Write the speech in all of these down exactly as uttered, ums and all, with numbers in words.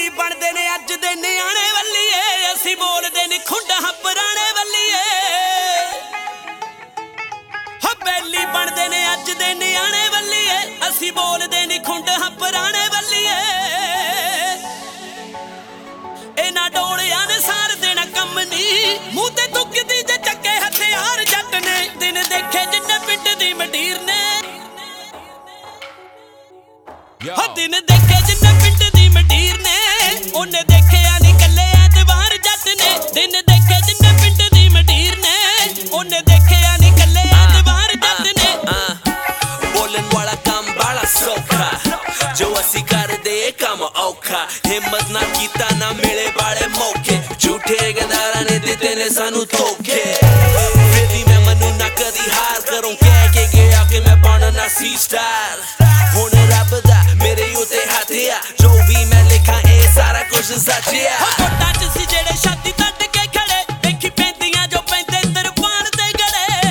ਬੈਲੀ ਬਣਦੇ ਨੇ ਅੱਜ ਦੇ ਨਿਆਣੇ ਵੱਲੀਏ ਅਸੀਂ ਬੋਲਦੇ ਨੇ ਖੁੰਡਾਂ ਪੁਰਾਣੇ ਵੱਲੀਏ ਹੋ ਬੈਲੀ ਬਣਦੇ ਨੇ ਅੱਜ ਦੇ ਨਿਆਣੇ ਵੱਲੀਏ ਅਸੀਂ ਬੋਲਦੇ ਨੇ ਖੁੰਡਾਂ ਪੁਰਾਣੇ ਵੱਲੀਏ ਇਹਨਾਂ ਡੋਲਿਆਂ ਨੇ ਸਾਰ ਦੇਣਾ ਕੰਮ ਨਹੀਂ ਮੂੰਹ ਤੇ ਦੁੱਕਦੀ ਜੇ ਚੱਕੇ ਹਥਿਆਰ ਜੱਟ ਨੇ ਦਿਨ ਦੇਖੇ ਜਿੰਨੇ ਪਿੰਡ ਦੀ ਮੰਡੀਰ ਨੇ ਹੋ ਦਿਨ ਦੇਖੇ ਜਿੰਨੇ ਪਿੰਡ ਦੀ ਮੰਡੀਰ ਨੇ ਉਹਨੇ ਦੇਖਿਆ ਨਹੀਂ ਕੱਲੇ ਐਤਵਾਰ ਜੱਟ ਨੇ ਦਿਨ ਦੇਖੇ ਜਿੰਨੇ ਪਿੰਡ ਦੀ ਮੰਡੀਰ ਨੇ ਉਹਨੇ ਦੇਖਿਆ ਨਹੀਂ ਕੱਲੇ ਐਤਵਾਰ ਜੱਟ ਨੇ ਬੋਲਣ ਵਾਲਾ ਕੰਮ ਬੜਾ ਸੌਖਾ ਜੋ ਅਸੀਂ ਕਰਦੇ ਕੰਮ ਔਖਾ ਹਿੰਮਤ ਨਾ ਕੀਤਾ ਨਾ ਮਿਲੇ ਬਾਲੇ ਮੌਕੇ ਝੂਠੇ ਗਦਾਰਾਂ ਨੇ ਦਿੱਤੇ ਨੇ ਸਾਨੂੰ ਧੋਖੇ ਫਿਰ ਵੀ ਮੈਂ ਮਨੂੰ ਨਾ ਕਦੀ ਹਾਰ ਕਰੂੰ ਕਹਿ ਕੇ ਗਿਆ ਕਿ ਮੈਂ ਬਣਨਾ ਸੀ ਸਟਾਰ ਹੁਣ ਰੱਬ ਦਾ ਮੇਰੇ ਉੱਤੇ ਹੱਥ ਆ ਜੋ ਵੀ ਮੈਂ ਲਿਖਾਂ ਇਹ ਸਾਰਾ ਕੁਝ ਸੱਚ ਆ ਕੋਟਾਂ ਚ ਸੀ ਜਿਹੜੇ ਛਾਤੀ ਤੱਟ ਕੇ ਖੜੇ ਵੇਖੀ ਪੈਂਦੀਆਂ ਜੋ ਪੈਂਦੇ ਤਰਪਾਨ ਤੇ ਗੜੇ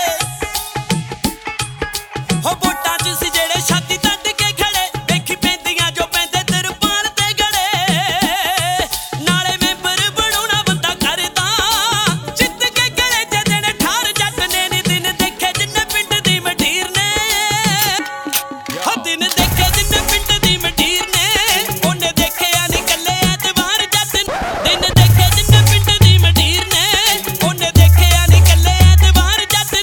ਹੋ ਵੋਟਾਂ ਚ ਸੀ ਜਿਹੜੇ ਛਾਤੀ ਤੱਟ ਕੇ ਖੜੇ ਵੇਖੀ ਪੈਂਦੀਆਂ ਜੋ ਪੈਂਦੇ ਤਰਪਾਨ ਤੇ ਗੜੇ ਨਾਲੇ ਮੈਂਬਰ ਬਣਾਉਣਾ ਬੰਦਾ ਕਰਦਾ ਜਿੱਤ ਕੇ ਗਲੇ ਚ ਦੇਣੇ ਠਾਰ ਜੱਟ ਨੇ ਨੀ ਦਿਨ ਦੇਖੇ ਜਿੰਨੇ ਪਿੰਡ ਦੀ ਮੰਡੀਰ ਨੇ ਹੋ ਦਿਨ ਦੇਖੇ ਜਿੰਨੇ ਪਿੰਡ ਦੀ ਮੰਡੀਰ ਨੇ ਉਹਨੇ ਦੇਖਿਆ ਨਹੀਂ ਕੱਲੇ ਐਤਵਾਰ ਜੱਟ ਦਿਨ ਦੇਖੇ ਜਿੰਨੇ ਪਿੰਡ ਦੀ ਮੰਡੀਰ ਨੇ ਉਹਨੇ ਦੇਖਿਆ ਨਹੀਂ ਕੱਲੇ ਐਤਵਾਰ ਜੱਟ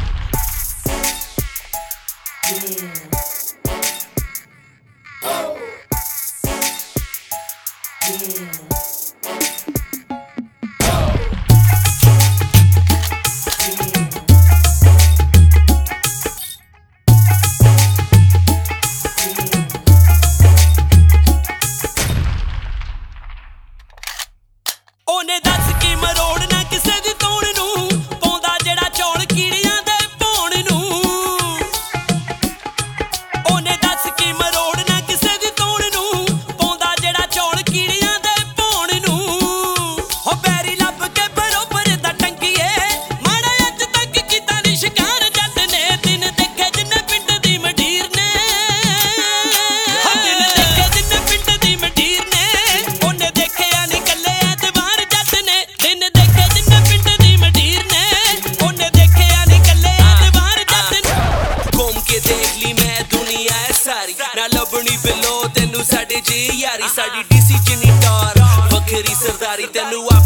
ਉਹਨੇ ਦੱਸ ਕੀ ਮਰੋੜਨਾ ਕਿਸੇ ਦੀ ਤੋੜ ਨੂੰ ਪਾਉਂਦਾ ਜਿਹੜਾ ਚੌਲ ਕੀੜੀਆਂ ਦੇ ਭੌਣ ਨੂੰ ਉਹਨੇ ਦੱਸ ਕੀ ਮਰੋੜਨਾ ਕਿਸੇ ਦੀ ਤੋੜ ਨੂੰ ਪਾਉਂਦਾ ਜਿਹੜਾ ਚੌਲ ਕੀੜੀਆਂ ਦੇ ਭੌਣ ਨੂੰ ਹੋ ਬੈਰੀ ਲੱਭ ਕੇ ਬਰੋਬਰ ਦਾ ਟੰਗੀਏ ਮਾੜਾ ਅੱਜ ਤੱਕ ਕੀਤਾ ਨੀ ਸ਼ਿਕਾਰ ਜੱਟ ਨੇ ਦਿਨ ਦੇਖੇ ਜਿੰਨੇ ਪਿੰਡ ਦੀ ਮੰਡੀਰ ਨੇ ਹੋ ਦਿਨ ਦੇਖੇ ਜਿੰਨੇ ਪਿੰਡ ਦੀ ਮੰਡੀਰ ਨੇ ਉਹਨੇ ਦੇਖਿਆ ਨੀ ਕੱਲੇ ਐਤਵਾਰ ਜੱਟ ਨੇ ਦਿਨ ਦੇਖੇ ਜਿੰਨੇ ਪਿੰਡ ਦੀ ਮੰਡੀਰ ਨੇ ਉਹਨੇ ਦੇਖਿਆ ਨੀ ਕੱਲੇ ਐਤਵਾਰ ਜੱਟ ਨੇ ਘੁੰਮ ਕੇ ਦੇਖ ਲਈ ਮੈਂ ਦੁਨੀਆ ਹੈ ਸਾਰੀ ਨਾ ਲੱਭਣੀ ਬਿਲੋ ਤੈਨੂੰ ਸਾਡੇ ਜੀ ਯਾਰੀ ਸਾਡੀ ਡੀਸੀ ਜਿੰਨੀ ਟੌਰ ਵੱਖਰੀ ਸਰਦਾਰੀ ਤੈਨੂੰ